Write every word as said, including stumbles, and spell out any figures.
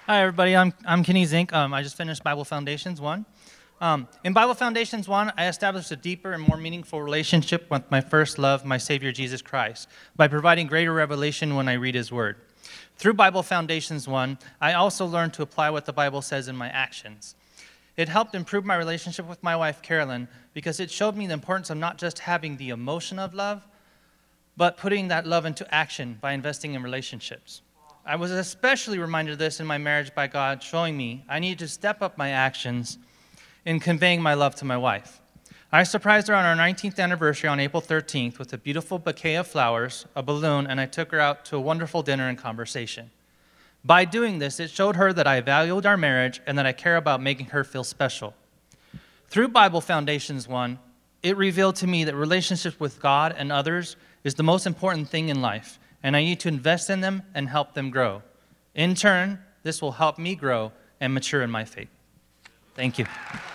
Hi, everybody. I'm, I'm Kenny Zink. Um, I just finished Bible Foundations one. Um, in Bible Foundations one, I established a deeper and more meaningful relationship with my first love, my Savior, Jesus Christ, by providing greater revelation when I read His Word. Through Bible Foundations one, I also learned to apply what the Bible says in my actions. It helped improve my relationship with my wife, Carolyn, because it showed me the importance of not just having the emotion of love, but putting that love into action by investing in relationships. I was especially reminded of this in my marriage by God, showing me I needed to step up my actions in conveying my love to my wife. I surprised her on our nineteenth anniversary on April thirteenth with a beautiful bouquet of flowers, a balloon, and I took her out to a wonderful dinner and conversation. By doing this, it showed her that I valued our marriage and that I care about making her feel special. Through Bible Foundations one, it revealed to me that relationships with God and others is the most important thing in life, and I need to invest in them and help them grow. In turn, this will help me grow and mature in my faith. Thank you.